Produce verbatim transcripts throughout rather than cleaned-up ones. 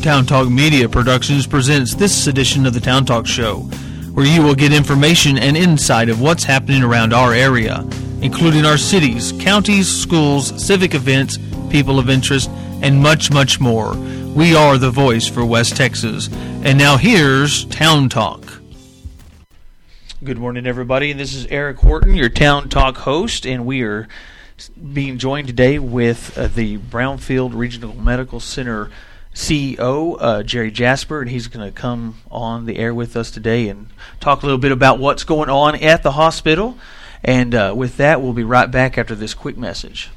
Town Talk Media Productions presents this edition of the Town Talk Show, where you will get information and insight of what's happening around our area, including our cities, counties, schools, civic events, people of interest, and much, much more. We are the voice for West Texas. And now here's Town Talk. Good morning, everybody. This is Eric Horton, your Town Talk host, and we are being joined today with uh, the Brownfield Regional Medical Center C E O, uh, Jerry Jasper, and he's going to come on the air with us today and talk a little bit about what's going on at the hospital. And uh, with that, we'll be right back after this quick message.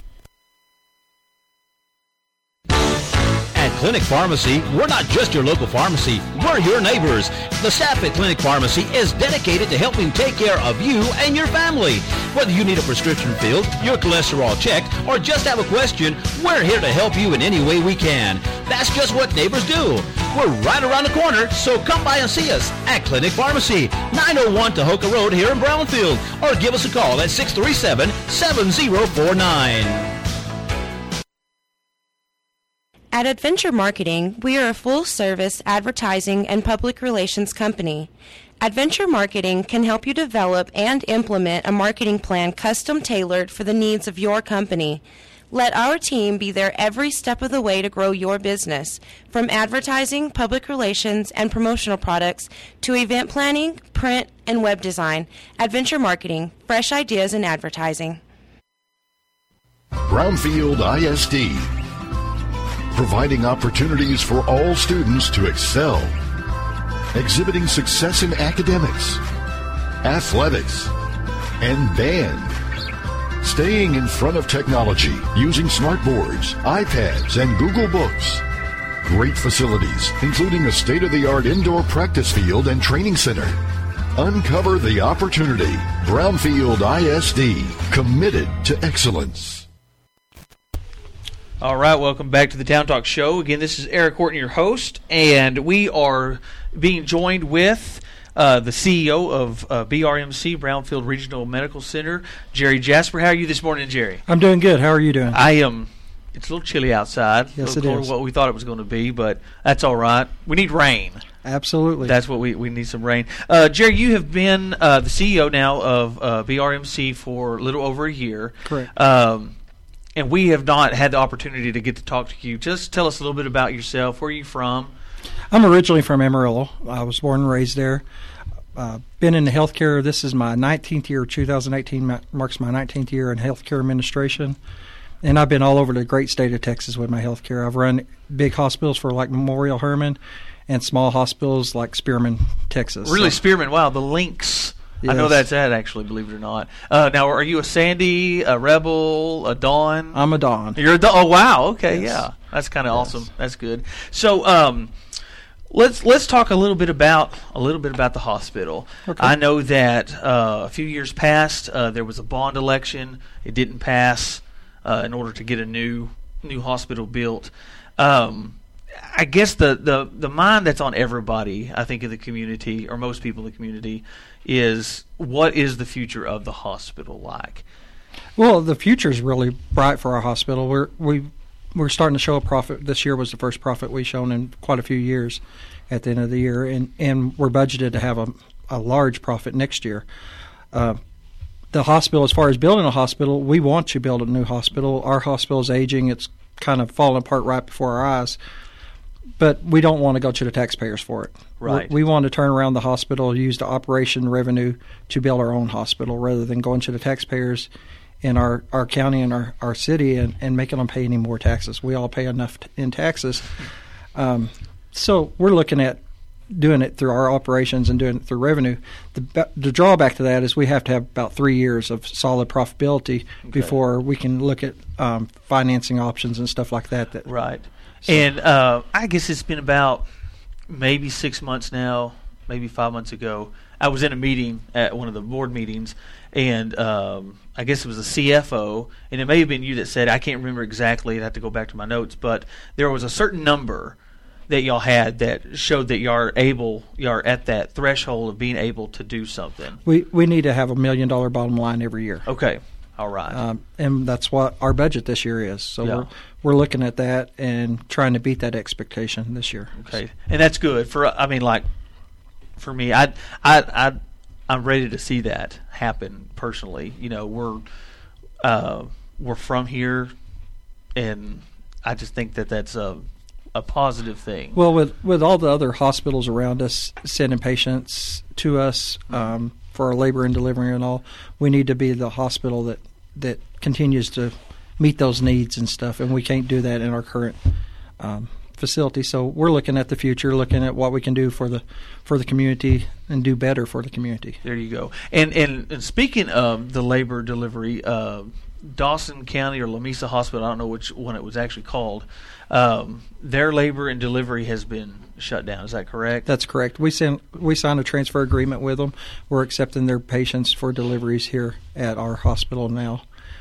At Clinic Pharmacy, we're not just your local pharmacy, we're your neighbors. The staff at Clinic Pharmacy is dedicated to helping take care of you and your family. Whether you need a prescription filled, your cholesterol checked, or just have a question, we're here to help you in any way we can. That's just what neighbors do. We're right around the corner, so come by and see us at Clinic Pharmacy, nine oh one Tahoka Road here in Brownfield, or give us a call at six three seven, seven oh four nine. At Adventure Marketing, we are a full-service advertising and public relations company. Adventure Marketing can help you develop and implement a marketing plan custom-tailored for the needs of your company. Let our team be there every step of the way to grow your business, from advertising, public relations, and promotional products to event planning, print, and web design. Adventure Marketing, fresh ideas in advertising. Brownfield I S D, providing opportunities for all students to excel, exhibiting success in academics, athletics, and band. Staying in front of technology using smartboards, iPads, and Google Books. Great facilities, including a state-of-the-art indoor practice field and training center. Uncover the opportunity. Brownfield I S D, committed to excellence. All right, welcome back to the Town Talk Show. Again, this is Eric Horton, your host, and we are being joined with uh, the C E O of uh, B R M C, Brownfield Regional Medical Center, Jerry Jasper. How are you this morning, Jerry? I'm doing good. How are you doing? I am. It's a little chilly outside. Yes, a little it colder is. than what we thought it was going to be, but that's all right. We need rain. Absolutely. That's what we we need, some rain. Uh, Jerry, you have been uh, the C E O now of uh, B R M C for a little over a year. Correct. Um, and we have not had the opportunity to get to talk to you. Just tell us a little bit about yourself. Where are you from? I'm originally from Amarillo. I was born and raised there. Uh, been in the healthcare. This is my nineteenth year. two thousand eighteen ma- marks my nineteenth year in healthcare administration. And I've been all over the great state of Texas with my healthcare. I've run big hospitals for like Memorial Hermann and small hospitals like Spearman, Texas. Really, so, Spearman? Wow, the Lynx. Yes. I know that's that, actually, believe it or not. Uh, now, are you a Sandy, a Rebel, a Dawn? I'm a Dawn. You're a Dawn. Oh, wow. Okay, yes. yeah. That's kind of yes. awesome. That's good. So, um, let's let's talk a little bit about a little bit about the hospital. Okay. I know that uh, a few years past, uh, there was a bond election. It didn't pass uh, in order to get a new new hospital built. Um, I guess the, the, the mind that's on everybody, I think, in the community, or most people in the community, is what is the future of the hospital like? Well, the future is really bright for our hospital. We're we we're starting to show a profit. This year was the first profit we've shown in quite a few years at the end of the year, and, and we're budgeted to have a, a large profit next year. Uh, the hospital, as far as building a hospital, we want to build a new hospital. Our hospital is aging. It's kind of falling apart right before our eyes. But we don't want to go to the taxpayers for it. Right. We, we want to turn around the hospital, use the operation revenue to build our own hospital rather than going to the taxpayers in our, our county and our, our city and, and making them pay any more taxes. We all pay enough t- in taxes. Um, so we're looking at doing it through our operations and doing it through revenue. The, the drawback to that is we have to have about three years of solid profitability okay. before we can look at um, financing options and stuff like that. that right. So. And uh, I guess it's been about maybe six months now, maybe five months ago. I was in a meeting at one of the board meetings, and um, I guess it was the C F O, and it may have been you that said, I can't remember exactly, I'd have to go back to my notes, but there was a certain number that y'all had that showed that y'all are able, y'all are at that threshold of being able to do something. We we need to have a million dollar bottom line every year. Okay. All right. Um, and that's what our budget this year is. So Yeah. we're we're looking at that and trying to beat that expectation this year. Okay, and that's good for. I mean, like for me, I, I, I, I'm ready to see that happen personally. You know, we're uh, we're from here, and I just think that that's a a positive thing. Well, with with all the other hospitals around us sending patients to us um, for our labor and delivery and all, we need to be the hospital that that continues to meet those needs and stuff, and we can't do that in our current um, facility. So we're looking at the future, looking at what we can do for the for the community and do better for the community. There you go. And and, and speaking of the labor delivery, uh, Dawson County or Lamesa Hospital, I don't know which one it was actually called, um, their labor and delivery has been shut down. Is that correct? That's correct. We sent we signed a transfer agreement with them. We're accepting their patients for deliveries here at our hospital now.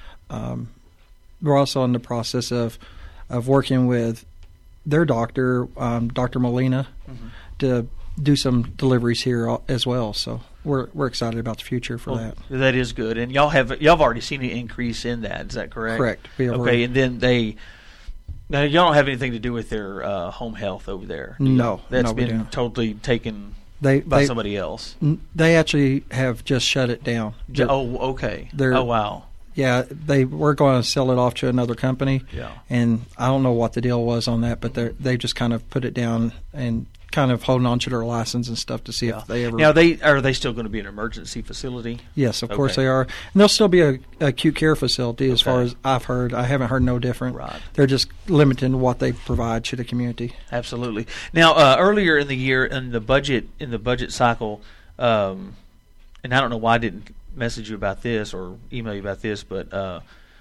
Um, we're also in the process of of working with their doctor, um, Doctor Molina, mm-hmm. to do some deliveries here as well. So we're we're excited about the future for well, that. That is good. And y'all have y'all have already seen an increase in that. Is that correct? Correct. We okay. already, And then they now y'all don't have anything to do with their uh, home health over there. do you? No, that's no, we been don't. totally taken they by they, somebody else. They actually have just shut it down. J- oh, okay. They're- Oh, wow. Yeah, they were going to sell it off to another company. Yeah. And I don't know what the deal was on that, but they they just kind of put it down and kind of holding on to their license and stuff to see Yeah. if they ever. Now they are they still going to be an emergency facility? Yes, of Okay. course they are. And they'll still be a, a acute care facility as Okay. far as I've heard. I haven't heard no different. Right. They're just limiting what they provide to the community. Absolutely. Now, uh, earlier in the year, in the budget in the budget cycle, um, and I don't know why I didn't message you about this or email you about this, but uh,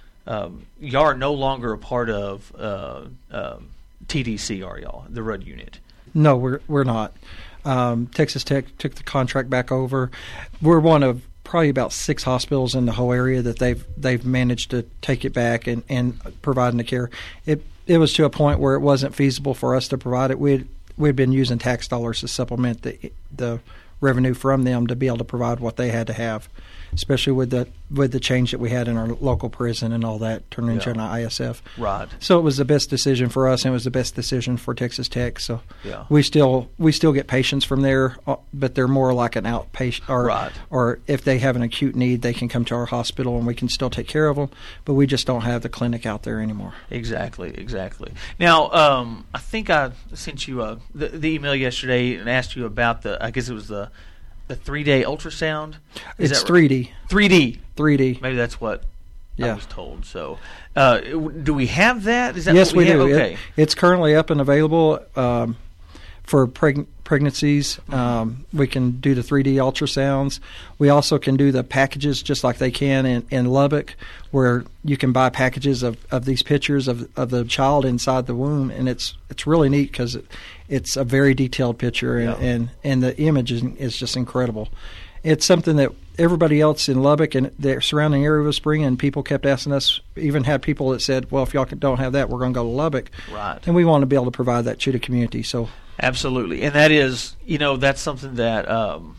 um, y'all are no longer a part of uh, uh, T D C, are y'all? The Rudd unit. No, we're we're not. Um, Texas Tech took the contract back over. We're one of probably about six hospitals in the whole area that they've they've managed to take it back and, and providing the care. It it was to a point where it wasn't feasible for us to provide it. We'd we'd been using tax dollars to supplement the the revenue from them to be able to provide what they had to have, especially with the with the change that we had in our local prison and all that turning into Yeah. an I S F. Right. So it was the best decision for us, and it was the best decision for Texas Tech. So Yeah. we still we still get patients from there, uh, but they're more like an outpatient, or Right. or if they have an acute need, they can come to our hospital and we can still take care of them. But we just don't have the clinic out there anymore. Exactly, exactly. Now, um, I think I sent you a, the, the email yesterday and asked you about the, I guess it was the the three-day ultrasound. Is It's that three D. three D. three D. Maybe that's what I Yeah. was told. So, uh, do we have that? Is that Yes, what we, we have? do. It- Okay. it's currently up and available um, for preg- pregnancies. Um, we can do the three D ultrasounds. We also can do the packages just like they can in, in Lubbock, where you can buy packages of, of these pictures of, of the child inside the womb, and it's it's really neat because it, it's a very detailed picture, and, Yeah. and, and the image is, is just incredible. It's something that everybody else in Lubbock and the surrounding area was bringing, and people kept asking us, even had people that said, well, if y'all don't have that, we're going to go to Lubbock. Right. And we want to be able to provide that to the community. So Absolutely, and that is, you know, that's something that um,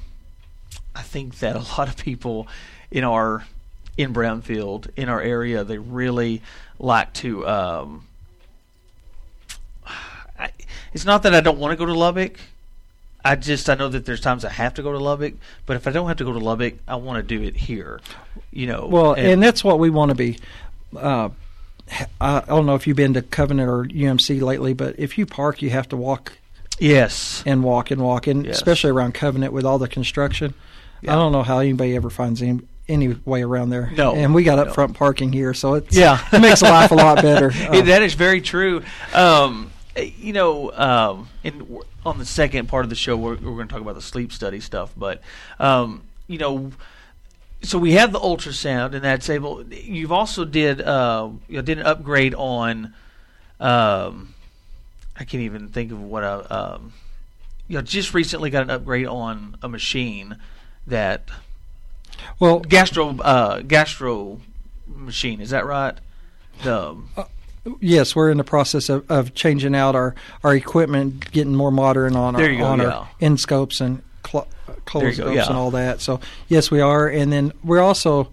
I think that a lot of people in our in Brownfield, in our area, they really like to. Um, I, it's not that I don't want to go to Lubbock. I just I know that there's times I have to go to Lubbock, but if I don't have to go to Lubbock, I want to do it here. You know. Well, and, and that's what we want to be. Uh, I don't know if you've been to Covenant or U M C lately, but if you park, you have to walk yes, and walk and walk, and Yes. especially around Covenant with all the construction. Yeah. I don't know how anybody ever finds any, any way around there. No, and we got no. up front parking here, so it's, Yeah. it makes life a lot better. Uh, That is very true. Um, you know, um, in, on the second part of the show, we're, we're going to talk about the sleep study stuff. But, um, you know, so we have the ultrasound, and that's able. You've also did uh, you know, did an upgrade on. Um, I can't even think of what I. Um, you know, just recently got an upgrade on a machine that well, gastro uh, gastro machine. Is that right? The yes, we're in the process of, of changing out our, our equipment, getting more modern on There our, you go, on yeah. our end scopes and cl- There you go, coloscopes yeah. and all that. So yes, we are, and then we're also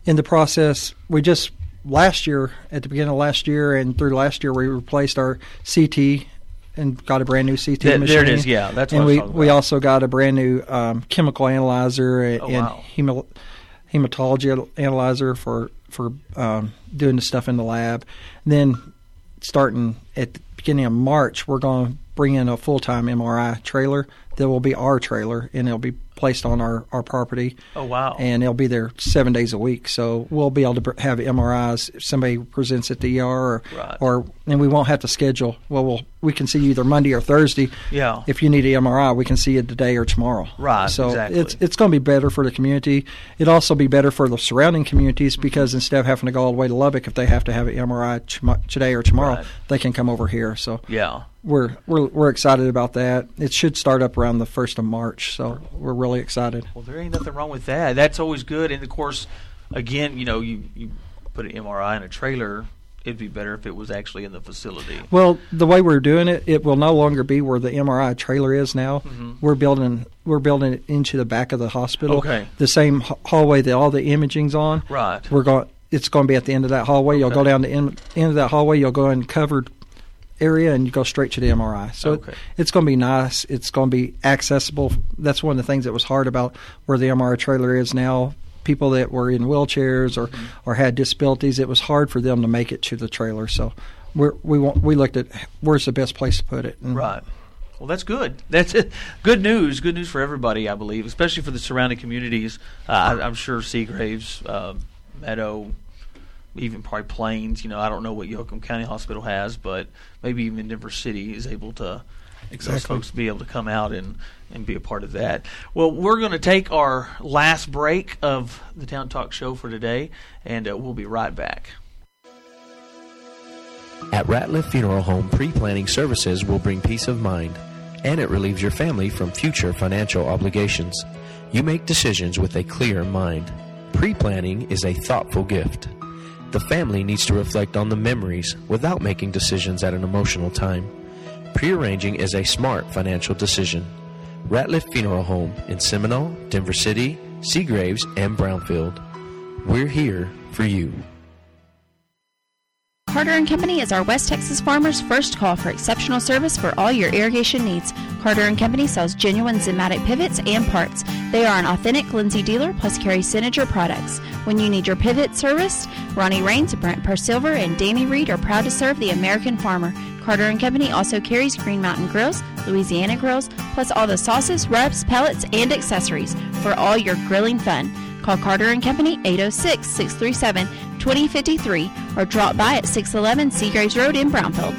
in the process, we just last year, at the beginning of last year and through last year, we replaced our C T and got a brand new C T Th- machine. There it is, yeah. That's what and I was we, talking about. we also got a brand new um, chemical analyzer and, Oh, and wow. hemo, hematology analyzer for, for um, doing the stuff in the lab. And then starting at the beginning of March, we're going to bring in a full-time M R I trailer that will be our trailer, and it'll be placed on our, our property. Oh, wow. And it'll be there seven days a week. So we'll be able to br- have M R Is if somebody presents at the E R, or, Right. or and we won't have to schedule. Well, we'll we can see you either Monday or Thursday. Yeah. If you need an M R I, we can see you today or tomorrow. Right, So exactly. it's it's going to be better for the community. It'll also be better for the surrounding communities because instead of having to go all the way to Lubbock, if they have to have an M R I ch- today or tomorrow, Right. they can come over here. So Yeah. we're we're we're excited about that. It should start up around the first of March, so we're really excited. Well, there ain't nothing wrong with that. That's always good. And, of course, again, you know, you, you put an M R I in a trailer, it'd be better if it was actually in the facility. Well, the way we're doing it, it will no longer be where the M R I trailer is now. Mm-hmm. We're building we're building it into the back of the hospital. Okay. The same h- hallway that all the imaging's on. Right. We're going. It's going to be at the end of that hallway. You'll Okay. go down the end, end of that hallway. You'll go in covered area and you go straight to the M R I. So Okay. it, it's going to be nice. It's going to be accessible. That's one of the things that was hard about where the M R I trailer is now. People that were in wheelchairs or, Mm-hmm. or had disabilities, it was hard for them to make it to the trailer. So we're, we want, we looked at where's the best place to put it. And Right. Well, that's good. That's it. Good news. Good news for everybody, I believe, especially for the surrounding communities. Uh, I, I'm sure Seagraves, uh, Meadow, even probably Plains. You know, I don't know what Yoakum County Hospital has, but maybe even Denver City is able to. Those Exactly. folks be able to come out and, and be a part of that. Well, we're going to take our last break of the Town Talk Show for today, and uh, we'll be right back. At Ratliff Funeral Home, pre-planning services will bring peace of mind, and it relieves your family from future financial obligations. You make decisions with a clear mind. Pre-planning is a thoughtful gift. The family needs to reflect on the memories without making decisions at an emotional time. Pre-arranging is a smart financial decision. Ratliff Funeral Home in Seminole, Denver City, Seagraves, and Brownfield. We're here for you. Carter and Company is our West Texas farmers' first call for exceptional service for all your irrigation needs. Carter and Company sells genuine Zimmatic pivots and parts. They are an authentic Lindsay dealer plus carry Signature products. When you need your pivot serviced, Ronnie Raines, Brent Persilver, and Danny Reed are proud to serve the American farmer. Carter and Company also carries Green Mountain Grills, Louisiana Grills, plus all the sauces, rubs, pellets, and accessories for all your grilling fun. Call Carter and Company eight oh six, six three seven, two oh five three or drop by at six eleven Seagraves Road in Brownfield.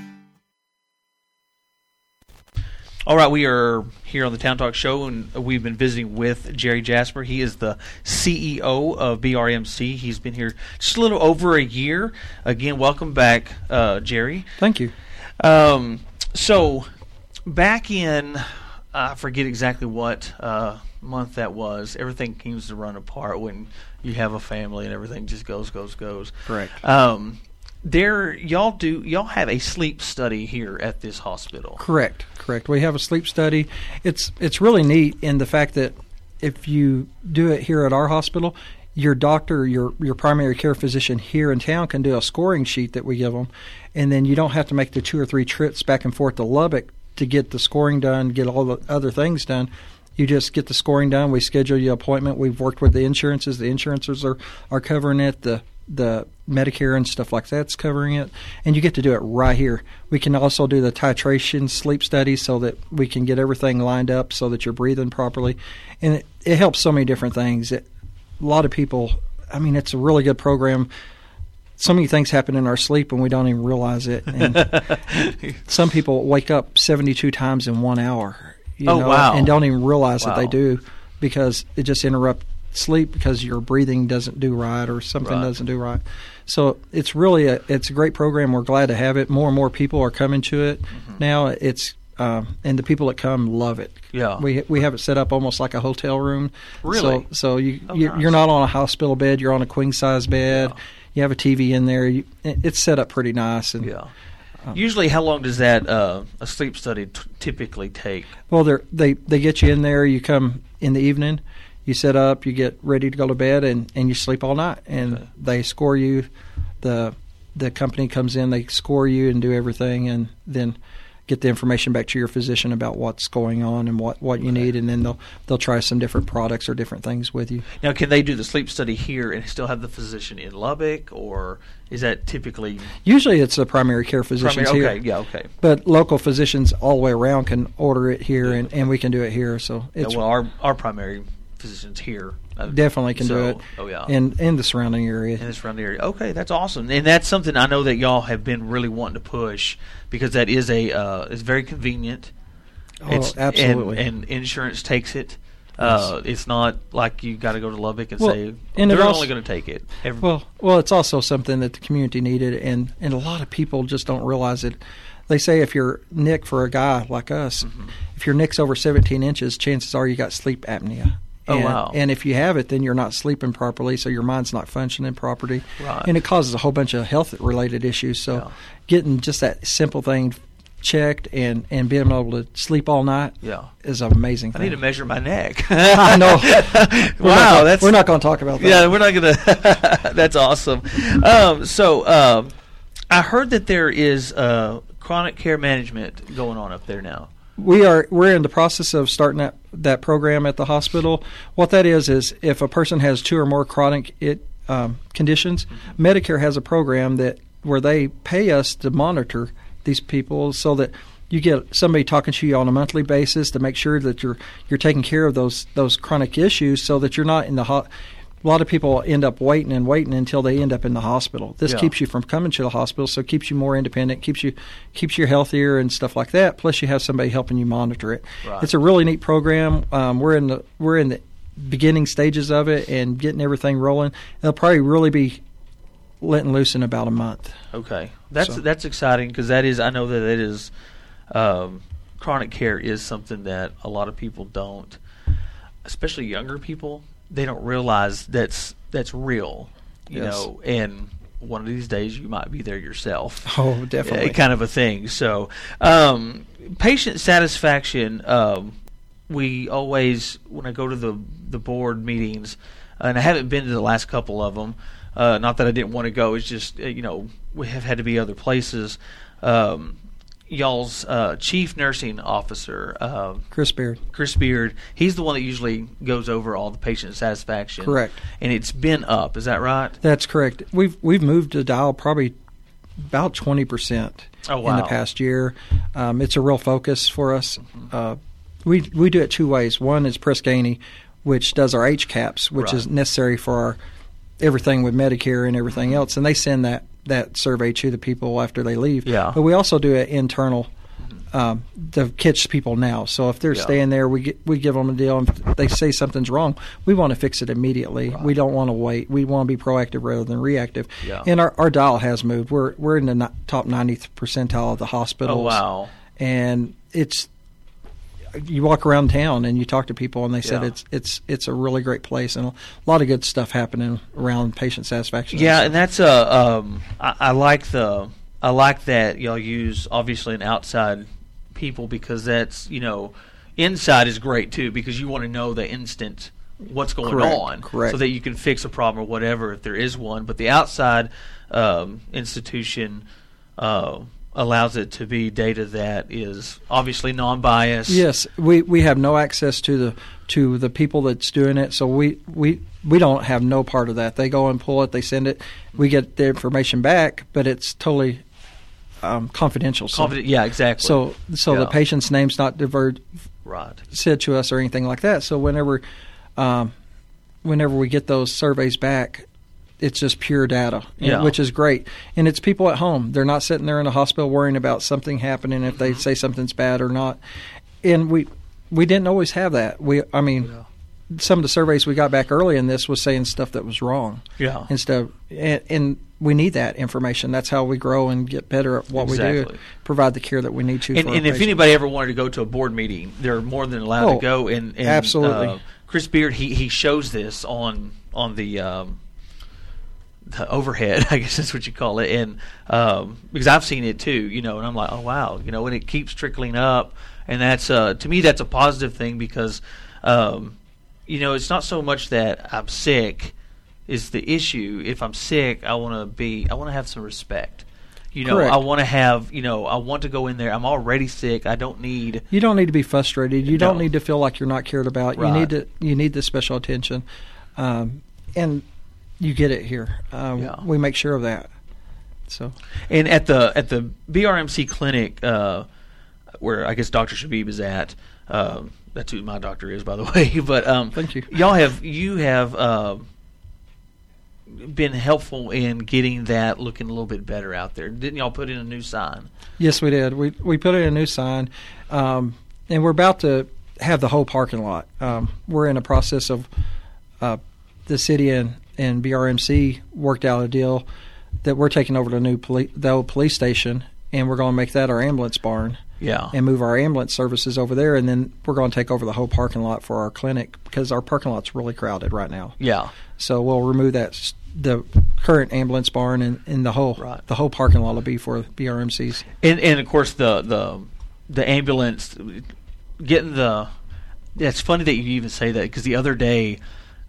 All right, we are here on the Town Talk Show, and we've been visiting with Jerry Jasper. He is the C E O of B R M C. He's been here just a little over a year. Again, welcome back, uh, Jerry. Thank you. Um, so, back in, I forget exactly what uh, month that was, everything seems to run apart when you have a family and everything just goes, goes, goes. Correct. Um, there, y'all do, y'all have a sleep study here at this hospital. Correct, correct. We have a sleep study. It's it's really neat in the fact that if you do it here at our hospital, your doctor, your your primary care physician here in town can do a scoring sheet that we give them, and then you don't have to make the two or three trips back and forth to Lubbock to get the scoring done, get all the other things done. You just get the scoring done. We schedule you an appointment. We've worked with the insurances. The insurances are, are covering it. The the Medicare and stuff like that's covering it. And you get to do it right here. We can also do the titration sleep study so that we can get everything lined up so that you're breathing properly. And it, it helps so many different things. It, a lot of people, I mean, it's a really good program. So many things happen in our sleep and we don't even realize it. And some people wake up seventy-two times in one hour. You Oh, know, wow. and don't even realize Wow. that they do because it just interrupts sleep because your breathing doesn't do right or something Right. doesn't do right. So it's really a it's a great program. We're glad to have it. More and more people are coming to it Mm-hmm. now. It's um, and the people that come love it. Yeah. we we have it set up almost like a hotel room. Really? So so you Oh, you're, nice. you're not on a hospital bed. You're on a queen size bed. Yeah. You have a T V in there. You, it- it's set up pretty nice. And Yeah. Usually, how long does that uh, a sleep study t- typically take? well, they they they get you in there. You come in the evening. You sit up, you get ready to go to bed, and, and you sleep all night. And Okay. they score you. The the company comes in, they score you and do everything, and then get the information back to your physician about what's going on and what, what you need, and then they'll they'll try some different products or different things with you. Now, can they do the sleep study here and still have the physician in Lubbock, or is that typically Usually it's the primary care physicians primary? here. Okay, yeah, okay. But local physicians all the way around can order it here, and, and we can do it here. So Yeah, it's well, our our primary physicians here uh, definitely can so, do it Oh yeah, in, in the surrounding area. in the surrounding area. Okay, that's awesome, and that's something I know that y'all have been really wanting to push because that is a uh, it's very convenient. Oh, It's, absolutely. and, and insurance takes it. Uh, it's not like you got to go to Lubbock and Well, say and it they're also- only going to take it. Every, Well, well, it's also something that the community needed, and, and a lot of people just don't realize it. They say if your N I C for a guy like us, Mm-hmm. if your N I C's over seventeen inches, chances are you got sleep apnea. Oh, and, wow. And if you have it, then you're not sleeping properly, so your mind's not functioning properly. Right. And it causes a whole bunch of health-related issues. So Yeah. getting just that simple thing checked and, and being able to sleep all night Yeah. is an amazing I thing. need to measure my neck. I know. We're wow, not, that's we're not going to talk about that. yeah, we're not gonna. That's awesome. Um, so um, I heard that there is uh, chronic care management going on up there now. We are we're in the process of starting that, that program at the hospital. What that is is if a person has two or more chronic it, um, conditions, Medicare has a program that where they pay us to monitor these people so that you get somebody talking to you on a monthly basis to make sure that you're you're taking care of those those chronic issues so that you're not in the ho- a lot of people end up waiting and waiting until they end up in the hospital. This Yeah. keeps you from coming to the hospital, so it keeps you more independent, keeps you keeps you healthier and stuff like that. Plus, you have somebody helping you monitor it. Right. It's a really neat program. Um, we're in the we're in the beginning stages of it and getting everything rolling. It'll probably really be letting loose in about a month. Okay, that's So- that's exciting because that is I know that it is um, chronic care is something that a lot of people don't, especially younger people, they don't realize that's that's real, you Yes. know. And one of these days you might be there yourself. Oh, definitely. Uh, kind of a thing. So, um, patient satisfaction. Um, we always when I go to the the board meetings, and I haven't been to the last couple of them. Uh, not that I didn't want to go. It's just uh, you know we have had to be other places. Um, y'all's uh, chief nursing officer, uh, Chris Beard. Chris Beard, he's the one that usually goes over all the patient satisfaction. Correct. And it's been up. Is that right? That's correct. We've we've moved the dial probably about twenty percent Oh, in the wow. past year. Um, it's a real focus for us. Uh, we we do it two ways. One is Press Ganey, which does our H CAPS, which Right. is necessary for our everything with Medicare and everything else, and they send that that survey to the people after they leave. Yeah. But we also do it internal. Um, to catch people now. So if they're Yeah. staying there, we get, we give them a deal. And if they say something's wrong, we want to fix it immediately. Right. We don't want to wait. We want to be proactive rather than reactive. Yeah. And our, our dial has moved. We're we're in the no- top ninetieth percentile of the hospitals. Oh wow. And it's you walk around town and you talk to people and they said Yeah. it's it's it's a really great place and a lot of good stuff happening around patient satisfaction. Yeah, and that's uh, um, I, I like the I like that y'all use obviously an outside people because that's you know inside is great too because you want to know the instant what's going Correct, on correct. so that you can fix a problem or whatever if there is one. But the outside um, institution uh, allows it to be data that is obviously non-biased. Yes, we, we have no access to the to the people that's doing it, so we, we we don't have no part of that. They go and pull it, they send it, we get the information back, but it's totally um, confidential. So, Confident, yeah, exactly. so so the Yeah. patient's name's not diverted right. said to us or anything like that. So whenever um, whenever we get those surveys back, it's just pure data, and- Yeah. which is great. And it's people at home. They're not sitting there in the hospital worrying about something happening if they say something's bad or not. And we we didn't always have that. We I mean, some of the surveys we got back early in this was saying stuff that was wrong. Yeah. Instead of, and, and we need that information. That's how we grow and get better at what we Exactly. do. Provide the care that we need to. And, for our and if patients. anybody ever wanted to go to a board meeting, they're more than allowed Oh, to go. And, and absolutely. Uh, Chris Beard, he, he shows this on on the, um, the overhead, I guess that's what you call it. And um, because I've seen it too, you know, and I'm like, oh wow, you know, and it keeps trickling up, and that's uh, to me that's a positive thing because. Um, you know, it's not so much that I'm sick is the issue. If I'm sick, I want to be, I want to have some respect. You know, Correct. I want to have, you know, I want to go in there. I'm already sick. I don't need. You don't need to be frustrated. You No. don't need to feel like you're not cared about. Right. You need to. You need the special attention, um, and you get it here. Um, Yeah. We make sure of that. So, And at the at the B R M C clinic, uh, where I guess Doctor Shabib is at, uh, that's who my doctor is, by the way. But um, Thank you. Y'all have you have uh, been helpful in getting that looking a little bit better out there. Didn't y'all put in a new sign? yes, we did. We we put in a new sign, um, and we're about to have the whole parking lot. Um, we're in a process of uh, the city and, and B R M C worked out a deal that we're taking over the new poli- the old police station, and we're going to make that our ambulance barn. Yeah. And move our ambulance services over there, and then we're going to take over the whole parking lot for our clinic because our parking lot's really crowded right now. Yeah. So we'll remove that s- the current ambulance barn, and, and the whole Right. the whole parking lot will be for B R M Cs. And and of course the the the ambulance getting the. It's funny that you even say that because the other day.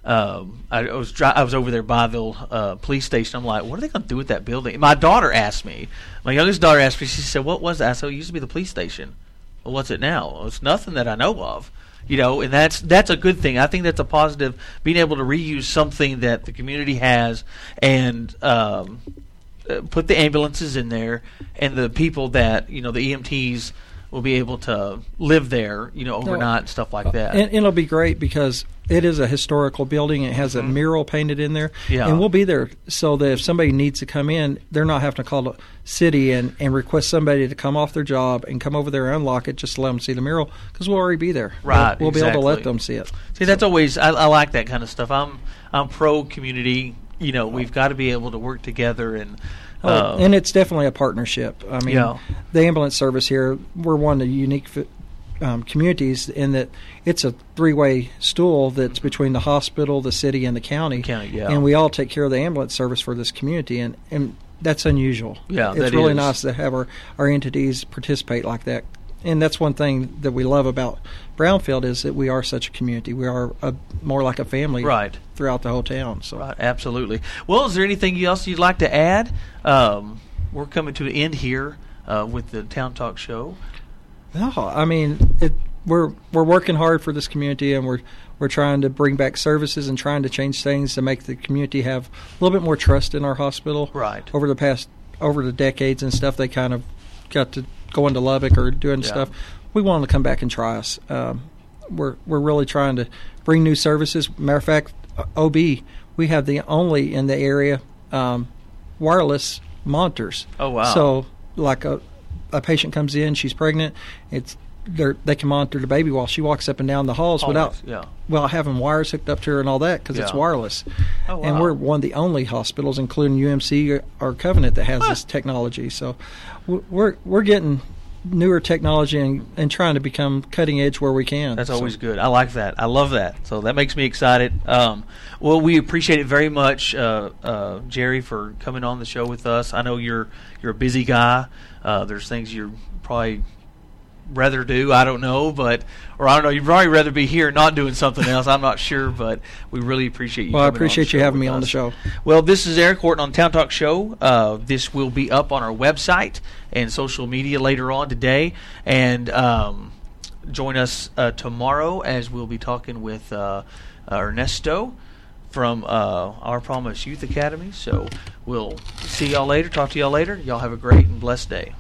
Um, I, I was dri- I was over there by the uh, police station. I'm like, what are they going to do with that building? My daughter asked me. My youngest daughter asked me. She said, "What was that?" I said, "It used to be the police station." Well, what's it now? Well, it's nothing that I know of. You know, and that's that's a good thing. I think that's a positive. Being able to reuse something that the community has and um, uh, put the ambulances in there, and the people that you know, the E M Ts will be able to live there, you know, overnight and stuff like that. And it'll be great because it is a historical building. It has a Mhm. mural painted in there. Yeah. And we'll be there so that if somebody needs to come in, they're not having to call the city and, and request somebody to come off their job and come over there and unlock it just to let them see the mural because we'll already be there. Right, We'll, we'll be able to let exactly. them see it. See, that's always I, I like that kind of stuff. I'm I'm pro community. You know, we've got to be able to work together and. Oh, Uh, and it's definitely a partnership. I mean, Yeah. the ambulance service here, we're one of the unique fi- um, communities in that it's a three-way stool that's between the hospital, the city, and the county. County, yeah. And we all take care of the ambulance service for this community, and, and that's unusual. Yeah, It's that really is. nice to have our, our entities participate like that. And that's one thing that we love about Brownfield is that we are such a community. We are a, more like a family Right. throughout the whole town. So. Right, absolutely. Well, is there anything else you'd like to add? Um, we're coming to the end here uh, with the Town Talk Show. No, I mean it, we're we're working hard for this community, and we're we're trying to bring back services and trying to change things to make the community have a little bit more trust in our hospital. Right. Over the past over the decades and stuff, they kind of got to going to Lubbock or doing Yeah. stuff. We want them to come back and try us. Um, we're we're really trying to bring new services. Matter of fact, O B, we have the only in the area um, wireless monitors. Oh, wow. So like a a patient comes in, she's pregnant, it's they're, they can monitor the baby while she walks up and down the halls Always, without yeah. well having wires hooked up to her and all that because it's Yeah. wireless. Oh, wow. And we're one of the only hospitals, including U M C or Covenant, that has this technology. So w- we're we're getting newer technology and, and trying to become cutting edge where we can. That's So- always good. I like that. I love that. So that makes me excited. Um, well, we appreciate it very much, uh, uh, Jerry, for coming on the show with us. I know you're you're a busy guy. Uh, there's things you're probably rather do. I don't know, but or I don't know. You'd probably rather be here, not doing something else. I'm not sure, but we really appreciate you. Well, I coming on the appreciate you show having with me on us. the show. Well, this is Eric Horton on Town Talk Show. Uh, this will be up on our website and social media later on today. And um, join us uh, tomorrow as we'll be talking with uh, Ernesto from uh, Our Promise Youth Academy. So we'll see y'all later. Talk to y'all later. Y'all have a great and blessed day.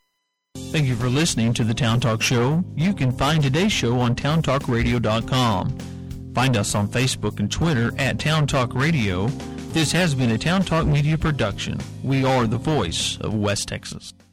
Thank you for listening to the Town Talk Show. You can find today's show on town talk radio dot com. Find us on Facebook and Twitter at Town Talk Radio. This has been a Town Talk Media production. We are the voice of West Texas.